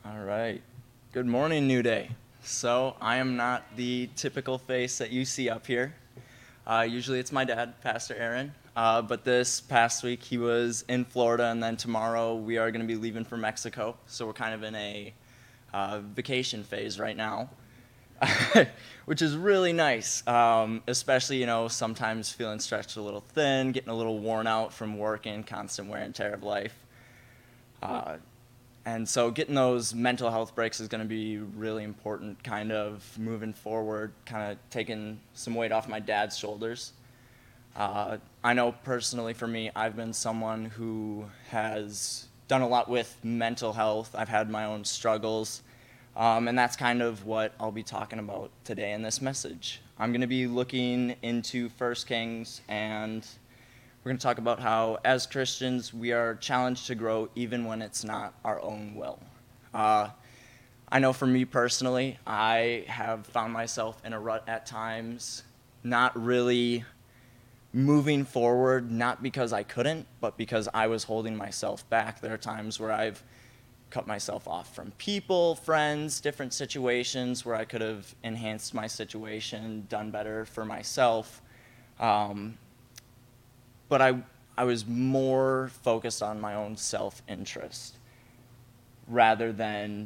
All right. Good morning, New Day. So, I am not the typical face that you see up here. Usually it's my dad, Pastor Aaron. But this past week he was in Florida, and then tomorrow we are going to be leaving for Mexico. So, we're kind of in a vacation phase right now, which is really nice. Especially, sometimes feeling stretched a little thin, getting a little worn out from work and constant wear and tear of life. And so getting those mental health breaks is going to be really important, kind of moving forward, kind of taking some weight off my dad's shoulders. I know personally for me, I've been someone who has done a lot with mental health. I've had my own struggles, and that's kind of what I'll be talking about today in this message. I'm going to be looking into 1 Kings, and we're going to talk about how, as Christians, we are challenged to grow even when it's not our own will. I know for me personally, I have found myself in a rut at times, not really moving forward, not because I couldn't, but because I was holding myself back. There are times where I've cut myself off from people, friends, different situations where I could have enhanced my situation, done better for myself. But I was more focused on my own self-interest rather than,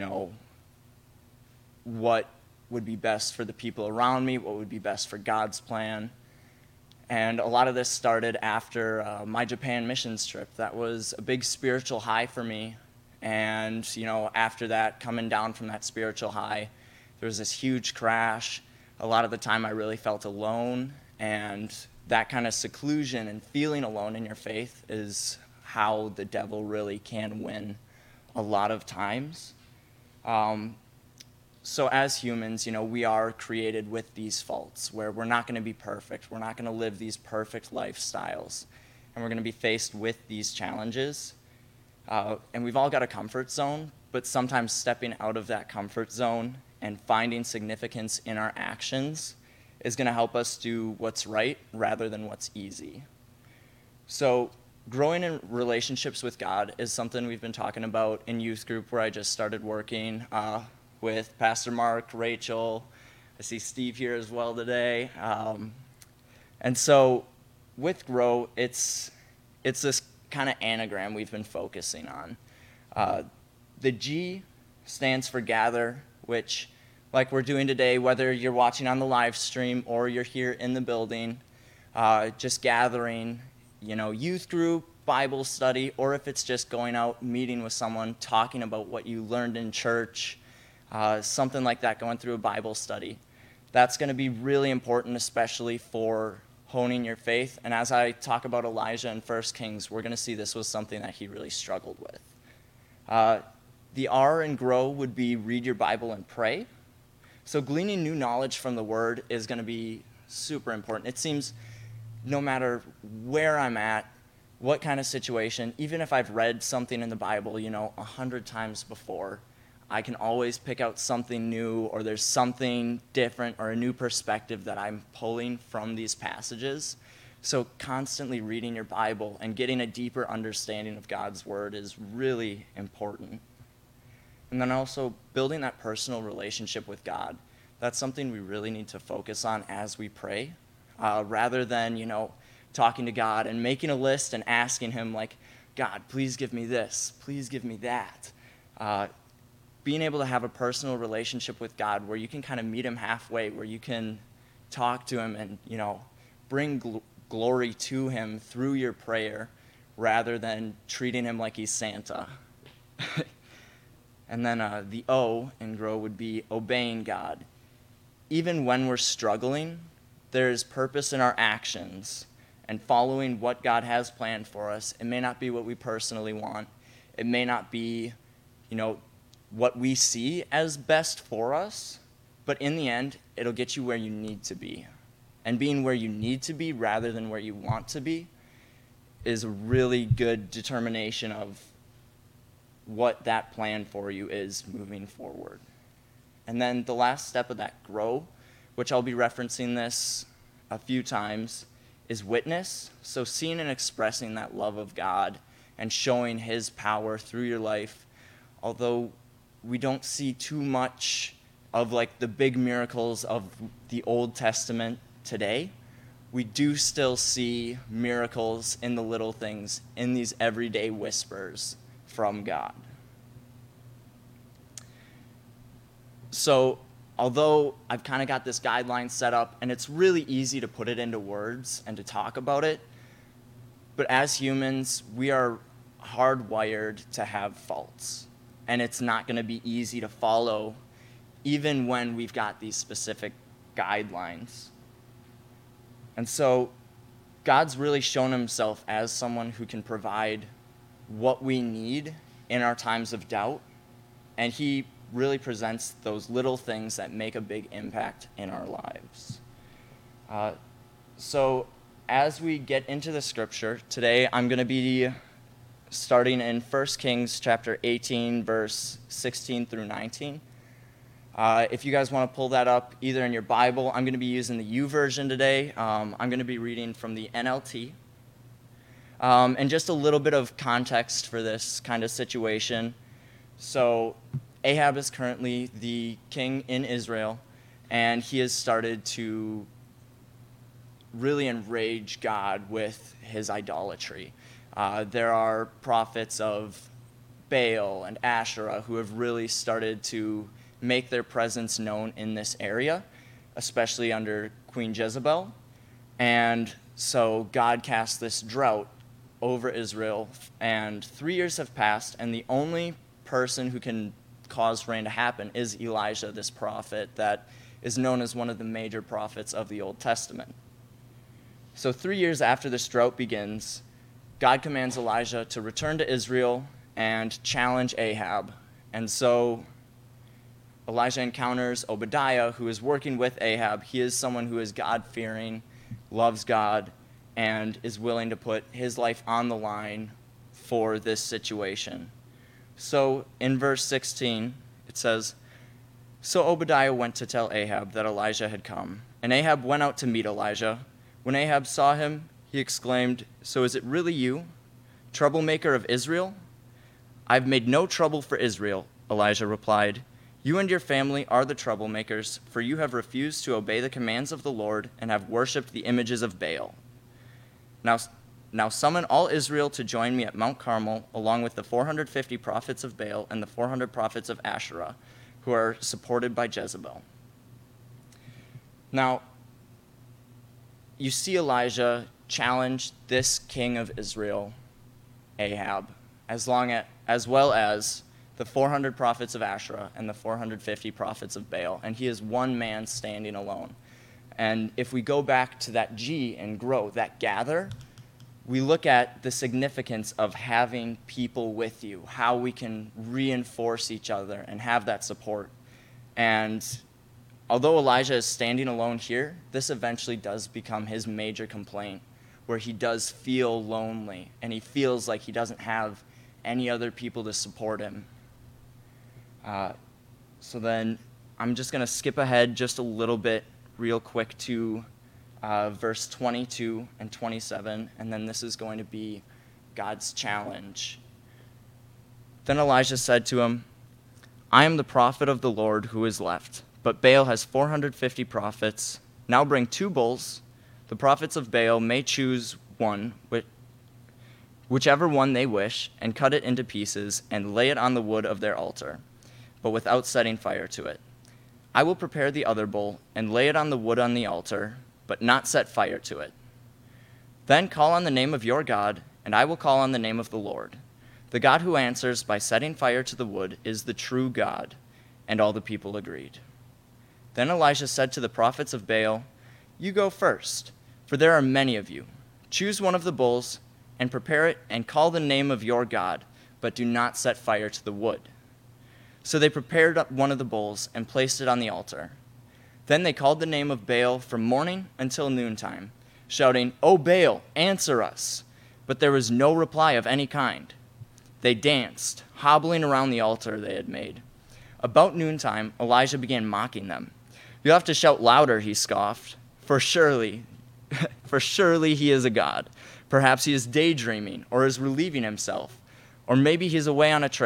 what would be best for the people around me, what would be best for God's plan. And a lot of this started after my Japan missions trip. That was a big spiritual high for me. And, after that, coming down from that spiritual high, there was this huge crash. A lot of the time I really felt alone, and that kind of seclusion and feeling alone in your faith is how the devil really can win a lot of times. So as humans, we are created with these faults where we're not going to be perfect. We're not going to live these perfect lifestyles. And we're going to be faced with these challenges. And we've all got a comfort zone, but sometimes stepping out of that comfort zone and finding significance in our actions is going to help us do what's right rather than what's easy. So growing in relationships with God is something we've been talking about in youth group, where I just started working with Pastor Mark, Rachel. I see Steve here as well today. And so with Grow, it's this kind of anagram we've been focusing on. The G stands for gather, which, like we're doing today, whether you're watching on the live stream or you're here in the building, just gathering, youth group, Bible study, or if it's just going out, meeting with someone, talking about what you learned in church, something like that, going through a Bible study. That's going to be really important, especially for honing your faith. And as I talk about Elijah in 1 Kings, we're going to see this was something that he really struggled with. The R in grow would be read your Bible and pray. So gleaning new knowledge from the Word is going to be super important. It seems no matter where I'm at, what kind of situation, even if I've read something in the Bible, 100 times before, I can always pick out something new, or there's something different or a new perspective that I'm pulling from these passages. So constantly reading your Bible and getting a deeper understanding of God's Word is really important. And then also building that personal relationship with God. That's something we really need to focus on as we pray, rather than, talking to God and making a list and asking him, like, God, please give me this, please give me that. Being able to have a personal relationship with God where you can kind of meet him halfway, where you can talk to him and, bring glory to him through your prayer rather than treating him like he's Santa. And then the O in grow would be obeying God. Even when we're struggling, there is purpose in our actions and following what God has planned for us. It may not be what we personally want. It may not be, what we see as best for us, but in the end, it'll get you where you need to be. And being where you need to be rather than where you want to be is a really good determination of what that plan for you is moving forward. And then the last step of that grow, which I'll be referencing this a few times, is witness. So seeing and expressing that love of God and showing his power through your life. Although we don't see too much of like the big miracles of the Old Testament today, we do still see miracles in the little things, in these everyday whispers from God. So although I've kind of got this guideline set up, and it's really easy to put it into words and to talk about it, but as humans, we are hardwired to have faults. And it's not going to be easy to follow, even when we've got these specific guidelines. And so God's really shown himself as someone who can provide what we need in our times of doubt, and he really presents those little things that make a big impact in our lives. So as we get into the scripture, today I'm going to be starting in 1 Kings chapter 18, verse 16 through 19. If you guys want to pull that up either in your Bible, I'm going to be using the YouVersion today. I'm going to be reading from the NLT. And just a little bit of context for this kind of situation. So Ahab is currently the king in Israel, and he has started to really enrage God with his idolatry. There are prophets of Baal and Asherah who have really started to make their presence known in this area, especially under Queen Jezebel. And so God cast this drought over Israel, and 3 years have passed, and the only person who can cause rain to happen is Elijah, this prophet that is known as one of the major prophets of the Old Testament. So 3 years after this drought begins, God commands Elijah to return to Israel and challenge Ahab. And so Elijah encounters Obadiah, who is working with Ahab. He is someone who is God-fearing, loves God, and is willing to put his life on the line for this situation. So in verse 16, it says, "So Obadiah went to tell Ahab that Elijah had come. And Ahab went out to meet Elijah. When Ahab saw him, he exclaimed, 'So is it really you, troublemaker of Israel?' 'I've made no trouble for Israel,' Elijah replied. 'You and your family are the troublemakers, for you have refused to obey the commands of the Lord and have worshipped the images of Baal. Now summon all Israel to join me at Mount Carmel, along with the 450 prophets of Baal and the 400 prophets of Asherah, who are supported by Jezebel.'" Now, you see Elijah challenge this king of Israel, Ahab, as well as the 400 prophets of Asherah and the 450 prophets of Baal, and he is one man standing alone. And if we go back to that G and grow, that gather, we look at the significance of having people with you, how we can reinforce each other and have that support. And although Elijah is standing alone here, this eventually does become his major complaint, where he does feel lonely and he feels like he doesn't have any other people to support him. So then I'm just going to skip ahead just a little bit real quick to verse 22 and 27, and then this is going to be God's challenge. Then Elijah said to him, "I am the prophet of the Lord who is left, but Baal has 450 prophets. Now bring 2 bulls. The prophets of Baal may choose one, whichever one they wish, and cut it into pieces and lay it on the wood of their altar, but without setting fire to it. I will prepare the other bull and lay it on the wood on the altar, but not set fire to it. Then call on the name of your God, and I will call on the name of the Lord. The God who answers by setting fire to the wood is the true God." And all the people agreed. Then Elijah said to the prophets of Baal, "You go first, for there are many of you. Choose one of the bulls and prepare it and call the name of your God, but do not set fire to the wood." So they prepared up one of the bulls and placed it on the altar. Then they called the name of Baal from morning until noontime, shouting, "O Baal, answer us!" But there was no reply of any kind. They danced, hobbling around the altar they had made. About noontime, Elijah began mocking them. "You'll have to shout louder," he scoffed, for surely he is a god. Perhaps he is daydreaming or is relieving himself, or maybe he's away on a trip,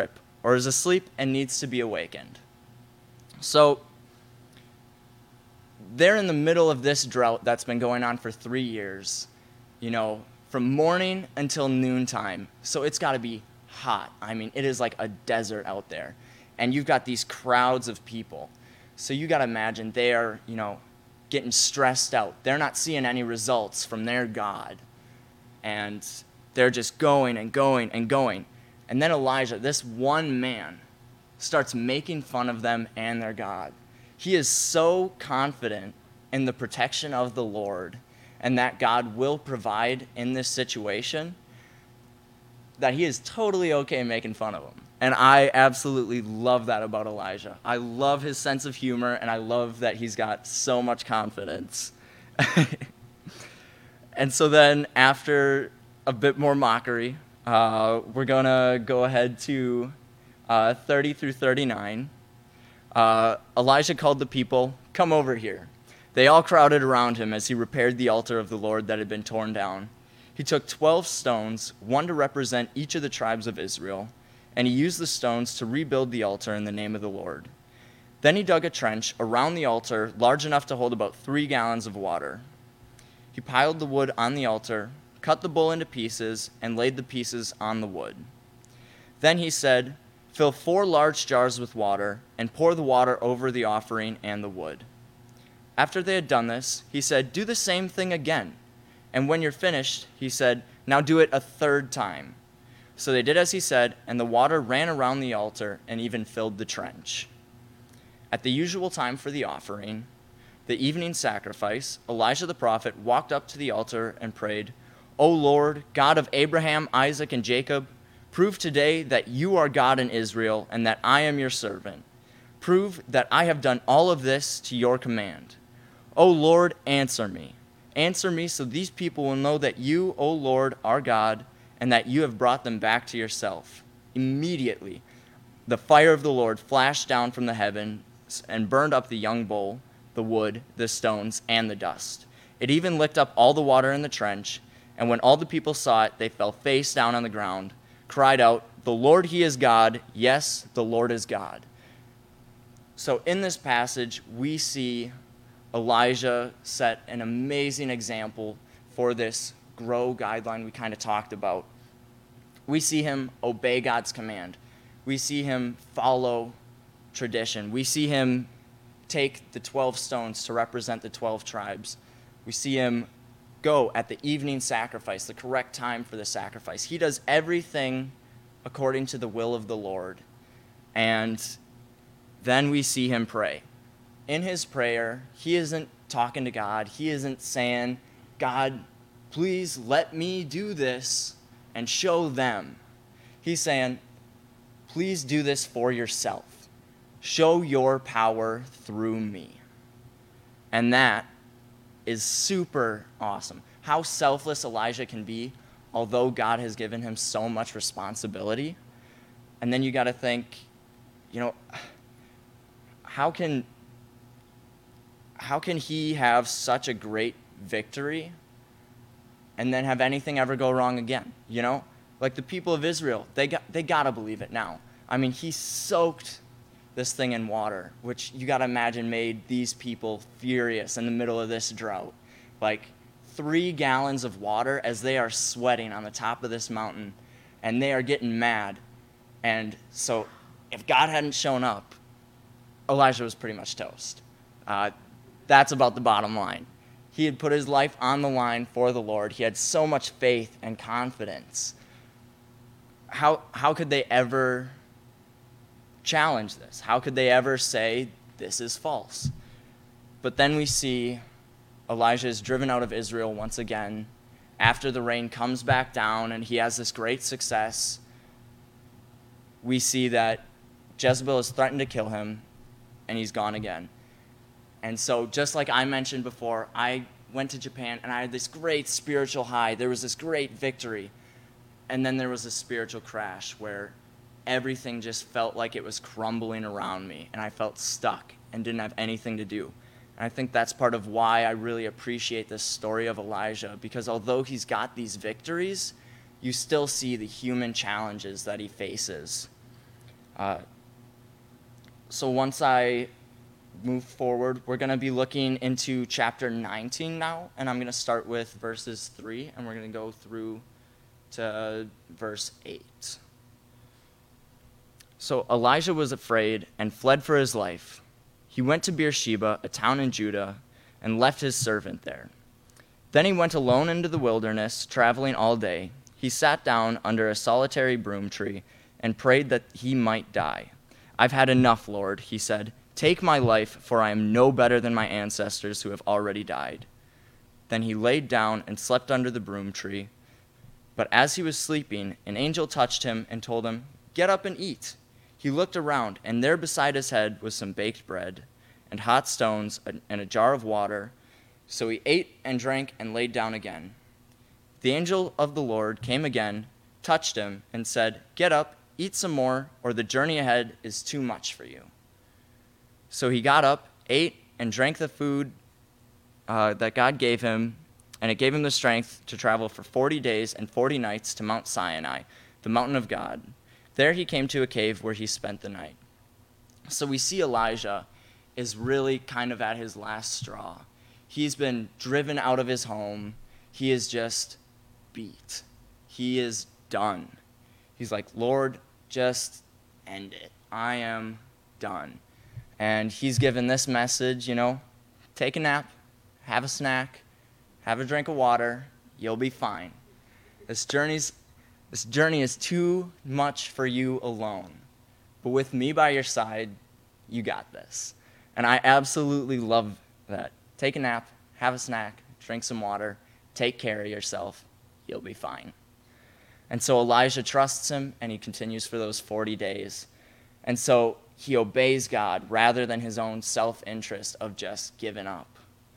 or is asleep and needs to be awakened. So they're in the middle of this drought that's been going on for 3 years, from morning until noontime. So it's got to be hot. I mean, it is like a desert out there. And you've got these crowds of people. So you got to imagine they are, getting stressed out. They're not seeing any results from their God. And they're just going and going and going. And then Elijah, this one man, starts making fun of them and their God. He is so confident in the protection of the Lord and that God will provide in this situation that he is totally okay making fun of them. And I absolutely love that about Elijah. I love his sense of humor, and I love that he's got so much confidence. And so then after a bit more mockery, we're going to go ahead to 30 through 39. Elijah called the people, "Come over here." They all crowded around him as he repaired the altar of the Lord that had been torn down. He took 12 stones, one to represent each of the tribes of Israel, and he used the stones to rebuild the altar in the name of the Lord. Then he dug a trench around the altar large enough to hold about 3 gallons of water. He piled the wood on the altar, cut the bull into pieces, and laid the pieces on the wood. Then he said, "Fill 4 large jars with water, and pour the water over the offering and the wood." After they had done this, he said, "Do the same thing again. And when you're finished," he said, "now do it a 3rd time." So they did as he said, and the water ran around the altar and even filled the trench. At the usual time for the offering, the evening sacrifice, Elijah the prophet walked up to the altar and prayed, "O Lord, God of Abraham, Isaac, and Jacob, prove today that you are God in Israel and that I am your servant. Prove that I have done all of this to your command. O Lord, answer me. Answer me so these people will know that you, O Lord, are God, and that you have brought them back to yourself." Immediately, the fire of the Lord flashed down from the heavens and burned up the young bull, the wood, the stones, and the dust. It even licked up all the water in the trench, and when all the people saw it, they fell face down on the ground, cried out, "The Lord, he is God. Yes, the Lord is God." So in this passage, we see Elijah set an amazing example for this grow guideline we kind of talked about. We see him obey God's command. We see him follow tradition. We see him take the 12 stones to represent the 12 tribes. We see him go at the evening sacrifice, the correct time for the sacrifice. He does everything according to the will of the Lord. And then we see him pray. In his prayer, he isn't talking to God. He isn't saying, "God, please let me do this and show them." He's saying, "Please do this for yourself. Show your power through me." And that is super awesome. How selfless Elijah can be, although God has given him so much responsibility. And then you got to think, how can he have such a great victory and then have anything ever go wrong again? Like the people of Israel, they got to believe it now. I mean, he soaked this thing in water, which you got to imagine made these people furious in the middle of this drought. Like 3 gallons of water as they are sweating on the top of this mountain, and they are getting mad. And so if God hadn't shown up, Elijah was pretty much toast. That's about the bottom line. He had put his life on the line for the Lord. He had so much faith and confidence. How could they ever challenge this? How could they ever say this is false? But then we see Elijah is driven out of Israel once again. After the rain comes back down and he has this great success, we see that Jezebel has threatened to kill him, and he's gone again. And so just like I mentioned before, I went to Japan and I had this great spiritual high. There was this great victory. And then there was a spiritual crash where everything just felt like it was crumbling around me, and I felt stuck and didn't have anything to do. And I think that's part of why I really appreciate this story of Elijah, because although he's got these victories, you still see the human challenges that he faces. So once I move forward, we're going to be looking into chapter 19 now, and I'm going to start with verses 3, and we're going to go through to verse 8. So Elijah was afraid and fled for his life. He went to Beersheba, a town in Judah, and left his servant there. Then he went alone into the wilderness, traveling all day. He sat down under a solitary broom tree and prayed that he might die. "I've had enough, Lord," he said. "Take my life, for I am no better than my ancestors who have already died." Then he laid down and slept under the broom tree. But as he was sleeping, an angel touched him and told him, "Get up and eat." He looked around, and there beside his head was some baked bread and hot stones and a jar of water. So he ate and drank and laid down again. The angel of the Lord came again, touched him, and said, "Get up, eat some more, or the journey ahead is too much for you." So he got up, ate, and drank the food that God gave him, and it gave him the strength to travel for 40 days and 40 nights to Mount Sinai, the mountain of God. There he came to a cave where he spent the night. So we see Elijah is really kind of at his last straw. He's been driven out of his home. He is just beat. He is done. He's like, "Lord, just end it. I am done." And he's given this message, take a nap, have a snack, have a drink of water, you'll be fine. This journey is too much for you alone. But with me by your side, you got this. And I absolutely love that. Take a nap, have a snack, drink some water, take care of yourself, you'll be fine. And so Elijah trusts him, and he continues for those 40 days. And so he obeys God rather than his own self-interest of just giving up.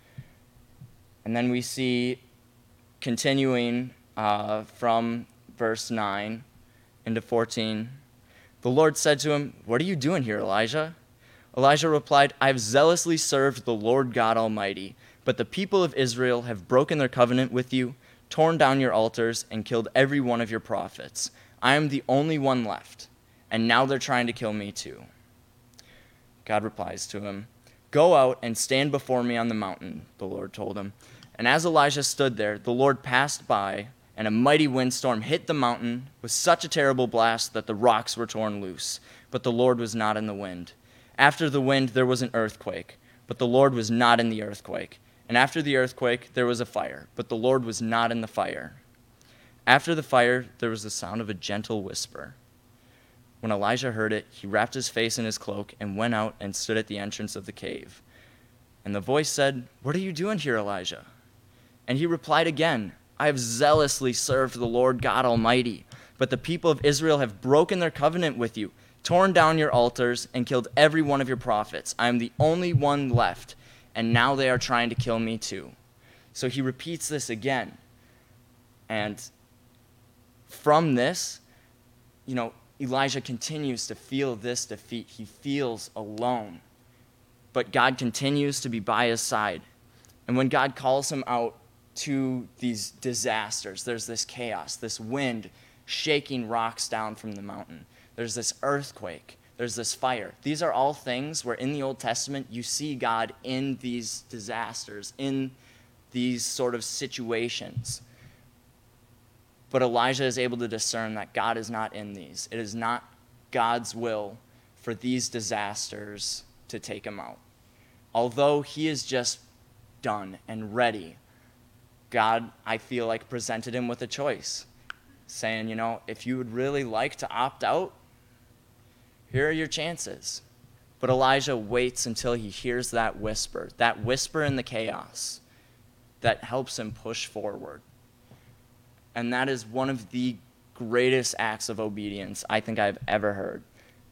And then we see, continuing from verse 9 into 14, the Lord said to him, "What are you doing here, Elijah?" Elijah replied, "I have zealously served the Lord God Almighty, but the people of Israel have broken their covenant with you, torn down your altars, and killed every one of your prophets. I am the only one left, and now they're trying to kill me too." God replies to him, "Go out and stand before me on the mountain," the Lord told him. And as Elijah stood there, the Lord passed by, and a mighty windstorm hit the mountain with such a terrible blast that the rocks were torn loose. But the Lord was not in the wind. After the wind, there was an earthquake, but the Lord was not in the earthquake. And after the earthquake, there was a fire, but the Lord was not in the fire. After the fire, there was the sound of a gentle whisper. When Elijah heard it, he wrapped his face in his cloak and went out and stood at the entrance of the cave. And the voice said, "What are you doing here, Elijah?" And he replied again, "I have zealously served the Lord God Almighty, but the people of Israel have broken their covenant with you, torn down your altars, and killed every one of your prophets. I am the only one left, and now they are trying to kill me too." So he repeats this again. And from this, Elijah continues to feel this defeat. He feels alone. But God continues to be by his side. And when God calls him out to these disasters, there's this chaos, this wind shaking rocks down from the mountain. There's this earthquake. There's this fire. These are all things where in the Old Testament you see God in these disasters, in these sort of situations. But Elijah is able to discern that God is not in these. It is not God's will for these disasters to take him out. Although he is just done and ready, God, I feel like, presented him with a choice, saying, if you would really like to opt out, here are your chances. But Elijah waits until he hears that whisper in the chaos that helps him push forward. And that is one of the greatest acts of obedience I think I've ever heard.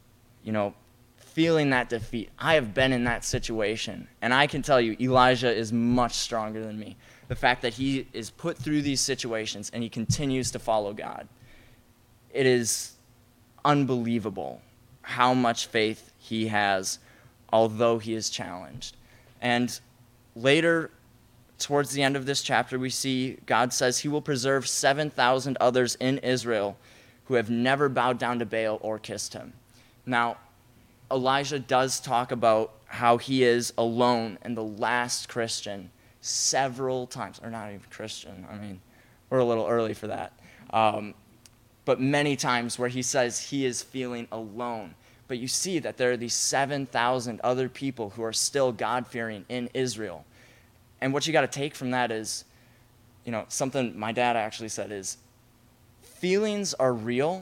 Feeling that defeat. I have been in that situation. And I can tell you, Elijah is much stronger than me. The fact that he is put through these situations and he continues to follow God. It is unbelievable how much faith he has, although he is challenged. And later, towards the end of this chapter, we see God says he will preserve 7,000 others in Israel who have never bowed down to Baal or kissed him. Now, Elijah does talk about how he is alone and the last Christian several times, or not even Christian, I mean, we're a little early for that, but many times where he says he is feeling alone. But you see that there are these 7,000 other people who are still God-fearing in Israel. And what you got to take from that is, something my dad actually said is, feelings are real,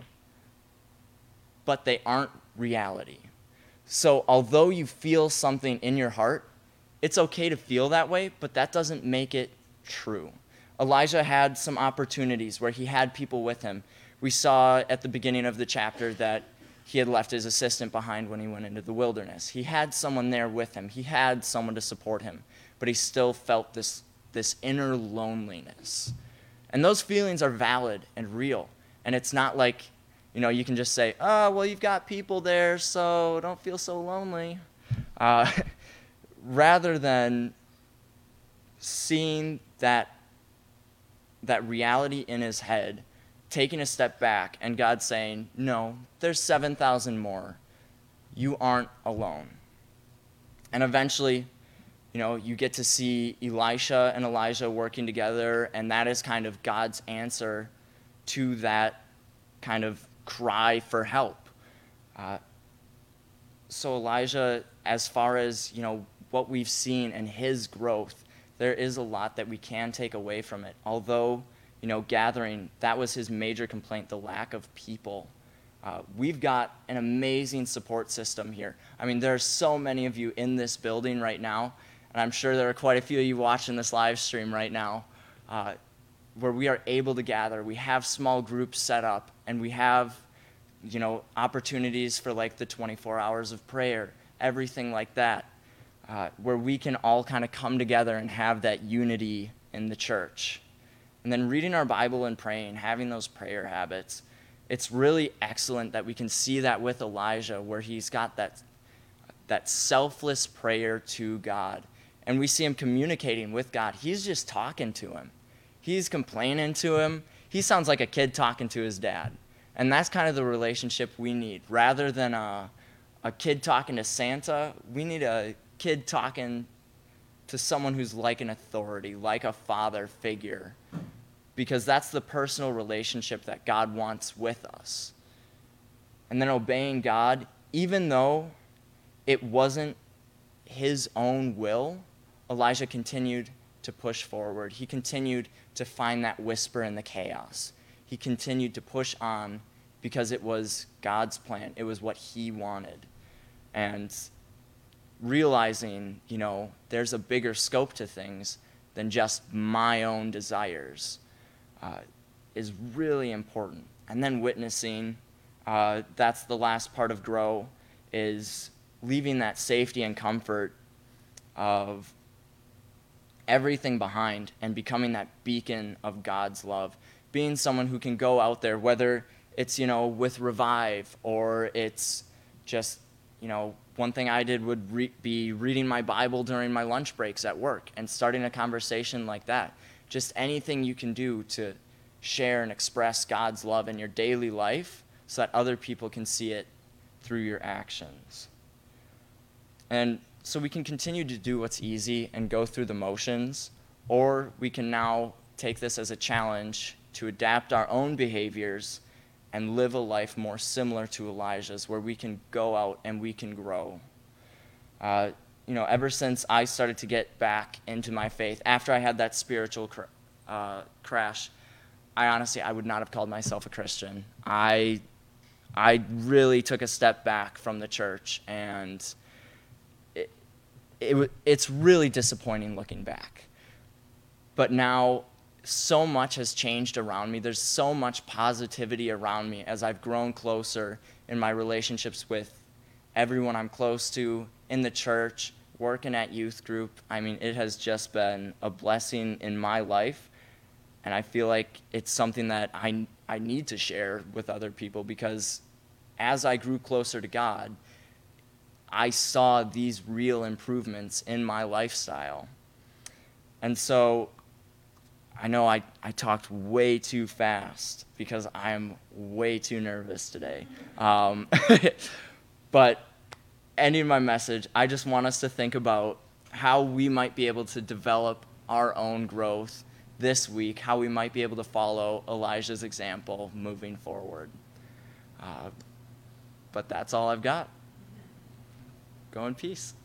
but they aren't reality. So although you feel something in your heart, it's okay to feel that way, but that doesn't make it true. Elijah had some opportunities where he had people with him. We saw at the beginning of the chapter that he had left his assistant behind when he went into the wilderness. He had someone there with him. He had someone to support him, but he still felt this inner loneliness. And those feelings are valid and real. And it's not like, you can just say, oh, well, you've got people there, so don't feel so lonely. Rather than seeing that reality in his head, taking a step back, and God saying, no, there's 7,000 more. You aren't alone. And eventually, you get to see Elisha and Elijah working together, and that is kind of God's answer to that kind of cry for help. So Elijah, as far as, what we've seen and his growth, there is a lot that we can take away from it. Although, gathering, that was his major complaint, the lack of people. We've got an amazing support system here. I mean, there are so many of you in this building right now, and I'm sure there are quite a few of you watching this live stream right now, where we are able to gather. We have small groups set up, and we have, opportunities for like the 24 hours of prayer, everything like that, where we can all kind of come together and have that unity in the church. And then reading our Bible and praying, having those prayer habits, it's really excellent that we can see that with Elijah, where he's got that selfless prayer to God. And we see him communicating with God. He's just talking to him. He's complaining to him. He sounds like a kid talking to his dad. And that's kind of the relationship we need. Rather than a kid talking to Santa, we need a kid talking to someone who's like an authority, like a father figure, because that's the personal relationship that God wants with us. And then obeying God, even though it wasn't his own will, Elijah continued to push forward. He continued to find that whisper in the chaos. He continued to push on because it was God's plan. It was what he wanted. And realizing, there's a bigger scope to things than just my own desires is really important. And then witnessing, that's the last part of Grow, is leaving that safety and comfort of everything behind and becoming that beacon of God's love. Being someone who can go out there, whether it's, with Revive, or it's just, one thing I did would be reading my Bible during my lunch breaks at work and starting a conversation like that. Just anything you can do to share and express God's love in your daily life so that other people can see it through your actions. And so we can continue to do what's easy and go through the motions, or we can now take this as a challenge to adapt our own behaviors and live a life more similar to Elijah's, where we can go out and we can grow. Ever since I started to get back into my faith, after I had that spiritual crash, I would not have called myself a Christian. I really took a step back from the church, and it's really disappointing looking back. But now so much has changed around me. There's so much positivity around me as I've grown closer in my relationships with everyone I'm close to, in the church, working at youth group. I mean, it has just been a blessing in my life, and I feel like it's something that I need to share with other people, because as I grew closer to God, I saw these real improvements in my lifestyle. And so I know I talked way too fast because I'm way too nervous today. But ending my message, I just want us to think about how we might be able to develop our own growth this week, how we might be able to follow Elijah's example moving forward. But that's all I've got. Go in peace.